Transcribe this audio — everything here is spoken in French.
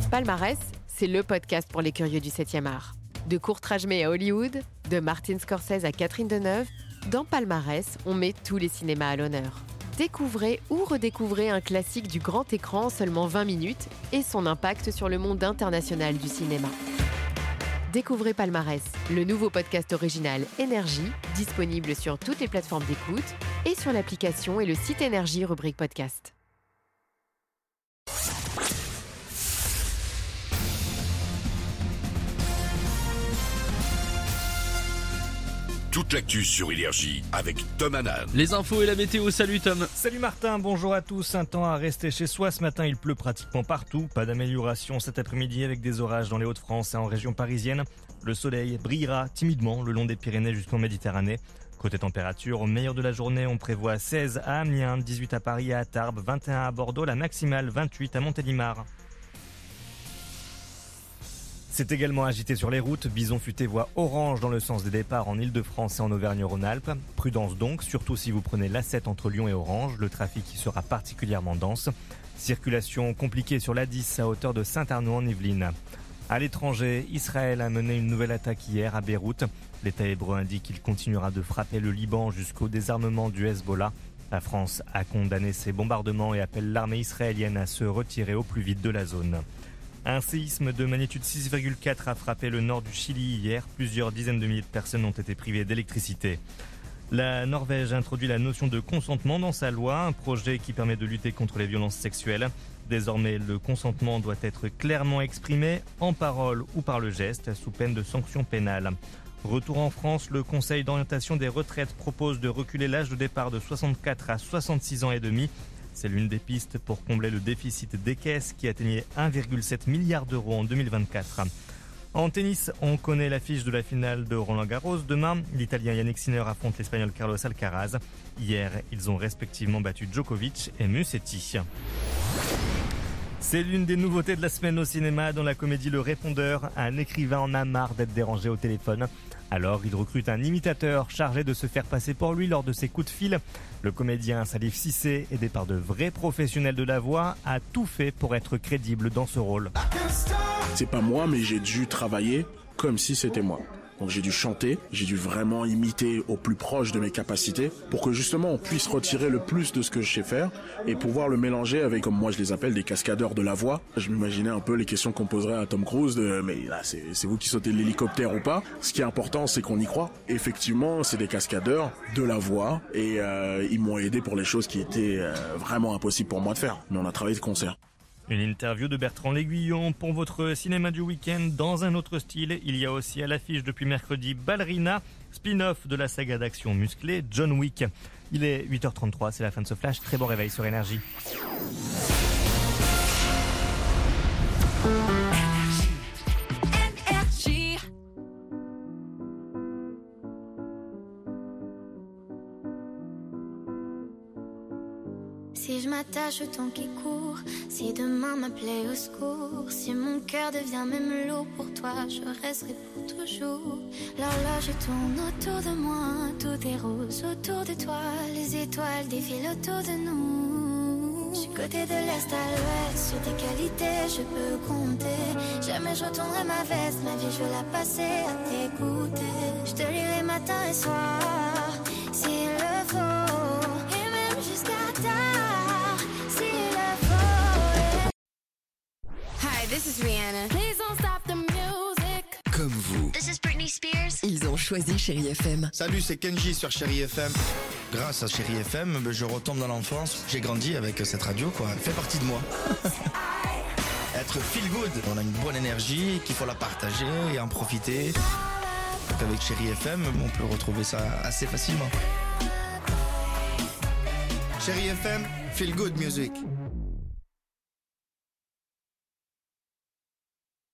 Palmarès, c'est le podcast pour les curieux du 7e art. De Kurt Rajmé à Hollywood, de Martin Scorsese à Catherine Deneuve, dans Palmarès, on met tous les cinémas à l'honneur. Découvrez ou redécouvrez un classique du grand écran en seulement 20 minutes et son impact sur le monde international du cinéma. Découvrez Palmarès, le nouveau podcast original Énergie, disponible sur toutes les plateformes d'écoute et sur l'application et le site Énergie rubrique podcast. Toute l'actu sur Énergie avec Tom Hanan. Les infos et la météo, salut Tom. Salut Martin, bonjour à tous. Un temps à rester chez soi ce matin, il pleut pratiquement partout. Pas d'amélioration cet après-midi avec des orages dans les Hauts-de-France et en région parisienne. Le soleil brillera timidement le long des Pyrénées jusqu'en Méditerranée. Côté température, au meilleur de la journée, on prévoit 16 à Amiens, 18 à Paris et à Tarbes, 21 à Bordeaux, la maximale 28 à Montélimar. C'est également agité sur les routes. Bison futé voie orange dans le sens des départs en Ile-de-France et en Auvergne-Rhône-Alpes. Prudence donc, surtout si vous prenez l'A7 entre Lyon et Orange. Le trafic y sera particulièrement dense. Circulation compliquée sur l'A10 à hauteur de Saint-Arnaud en Yvelines. À l'étranger, Israël a mené une nouvelle attaque hier à Beyrouth. L'État hébreu indique qu'il continuera de frapper le Liban jusqu'au désarmement du Hezbollah. La France a condamné ces bombardements et appelle l'armée israélienne à se retirer au plus vite de la zone. Un séisme de magnitude 6,4 a frappé le nord du Chili hier. Plusieurs dizaines de milliers de personnes ont été privées d'électricité. La Norvège introduit la notion de consentement dans sa loi, un projet qui permet de lutter contre les violences sexuelles. Désormais, le consentement doit être clairement exprimé, en parole ou par le geste, sous peine de sanctions pénales. Retour en France, le Conseil d'orientation des retraites propose de reculer l'âge de départ de 64 à 66 ans et demi. C'est l'une des pistes pour combler le déficit des caisses qui atteignait 1,7 milliard d'euros en 2024. En tennis, on connaît l'affiche de la finale de Roland-Garros. Demain, l'Italien Yannick Sinner affronte l'Espagnol Carlos Alcaraz. Hier, ils ont respectivement battu Djokovic et Musetti. C'est l'une des nouveautés de la semaine au cinéma dans la comédie Le Répondeur. Un écrivain en a marre d'être dérangé au téléphone. Alors il recrute un imitateur chargé de se faire passer pour lui lors de ses coups de fil. Le comédien Salif Cissé, aidé par de vrais professionnels de la voix, a tout fait pour être crédible dans ce rôle. C'est pas moi, mais j'ai dû travailler comme si c'était moi. Donc j'ai dû chanter, j'ai dû vraiment imiter au plus proche de mes capacités pour que justement on puisse retirer le plus de ce que je sais faire et pouvoir le mélanger avec, comme moi je les appelle, des cascadeurs de la voix. Je m'imaginais un peu les questions qu'on poserait à Tom Cruise de mais là c'est vous qui sautez de l'hélicoptère ou pas. Ce qui est important c'est qu'on y croit. Effectivement c'est des cascadeurs de la voix et ils m'ont aidé pour les choses qui étaient vraiment impossibles pour moi de faire. Mais on a travaillé de concert. Une interview de Bertrand L'Aiguillon pour votre cinéma du week-end. Dans un autre style, il y a aussi à l'affiche depuis mercredi Ballerina, spin-off de la saga d'action musclée John Wick. Il est 8h33, c'est la fin de ce flash. Très bon réveil sur Énergie. Si je m'attache au temps qui court, si demain m'appelait au secours, si mon cœur devient même lourd pour toi, je resterai pour toujours. L'horloge tourne autour de moi, tout est rose autour de toi, les étoiles défilent autour de nous. Je suis côté de l'est à l'ouest, sur tes qualités je peux compter. Jamais je retournerai ma veste, ma vie je veux la passer à t'écouter. Je te lirai matin et soir, s'il le faut, et même jusqu'à tard, s'il le faut. Hi, this is Rihanna. Please don't stop the music. Comme vous. This is Britney Spears. Ils ont choisi Chérie FM. Salut, c'est Kenji sur Chérie FM. Grâce à Chérie FM, je retombe dans l'enfance. J'ai grandi avec cette radio, quoi. Elle fait partie de moi. Être feel good. On a une bonne énergie, qu'il faut la partager et en profiter. Donc avec Chérie FM, on peut retrouver ça assez facilement. Chérie FM, feel good music.